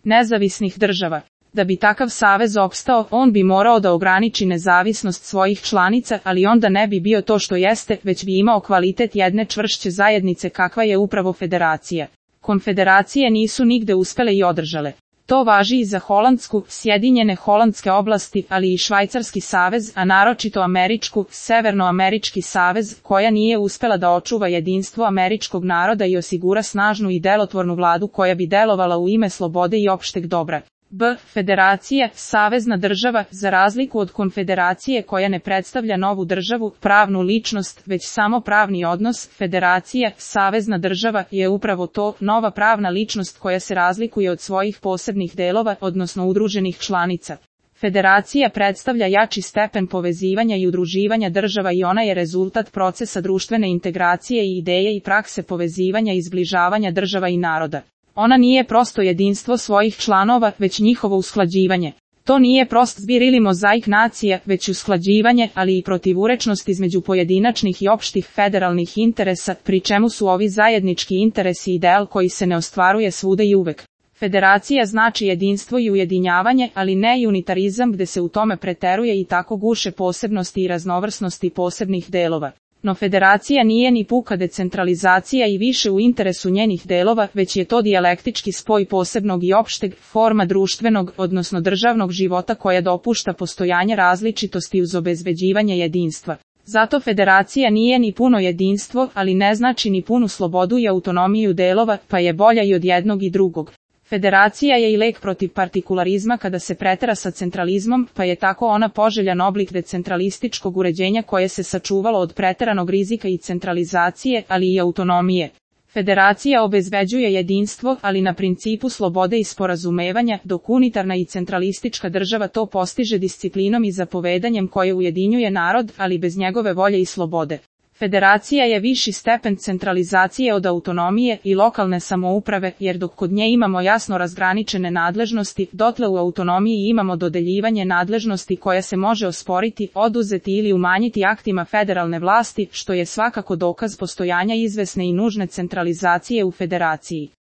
nezavisnih država. Da bi takav savez opstao, on bi morao da ograniči nezavisnost svojih članica, ali onda ne bi bio to što jeste, već bi imao kvalitet jedne čvršće zajednice kakva je upravo federacija. Konfederacije nisu nigde uspele i održale. To važi i za Holandsku, Sjedinjene Holandske oblasti, ali i Švajcarski savez, a naročito Američku, Severnoamerički savez, koja nije uspela da očuva jedinstvo američkog naroda i osigura snažnu i delotvornu vladu koja bi delovala u ime slobode i opšteg dobra. Federacija, savezna država, za razliku od konfederacije koja ne predstavlja novu državu, pravnu ličnost, već samo pravni odnos, federacija, savezna država, je upravo to, nova pravna ličnost koja se razlikuje od svojih posebnih delova, odnosno udruženih članica. Federacija predstavlja jači stepen povezivanja i udruživanja država i ona je rezultat procesa društvene integracije i ideje i prakse povezivanja i zbližavanja država i naroda. Ona nije prosto jedinstvo svojih članova, već njihovo usklađivanje. To nije prost zbir ili mozaik nacija, već usklađivanje, ali i protivurečnost između pojedinačnih i opštih federalnih interesa, pri čemu su ovi zajednički interesi ideal koji se ne ostvaruje svuda i uvek. Federacija znači jedinstvo i ujedinjavanje, ali ne i unitarizam gde se u tome preteruje i tako guše posebnosti i raznovrsnosti posebnih delova. No federacija nije ni puka decentralizacija i više u interesu njenih delova, već je to dijalektički spoj posebnog i opšteg, forma društvenog, odnosno državnog života koja dopušta postojanje različitosti uz obezbeđivanje jedinstva. Zato federacija nije ni puno jedinstvo, ali ne znači ni punu slobodu i autonomiju delova, pa je bolja i od jednog i drugog. Federacija je i lek protiv partikularizma kada se pretera sa centralizmom, pa je tako ona poželjan oblik decentralističkog uređenja koje se sačuvalo od preteranog rizika i centralizacije, ali i autonomije. Federacija obezbeđuje jedinstvo, ali na principu slobode i sporazumevanja, dok unitarna i centralistička država to postiže disciplinom i zapovedanjem koje ujedinjuje narod, ali bez njegove volje i slobode. Federacija je viši stepen centralizacije od autonomije i lokalne samouprave, jer dok kod nje imamo jasno razgraničene nadležnosti, dotle u autonomiji imamo dodeljivanje nadležnosti koja se može osporiti, oduzeti ili umanjiti aktima federalne vlasti, što je svakako dokaz postojanja izvesne i nužne centralizacije u federaciji.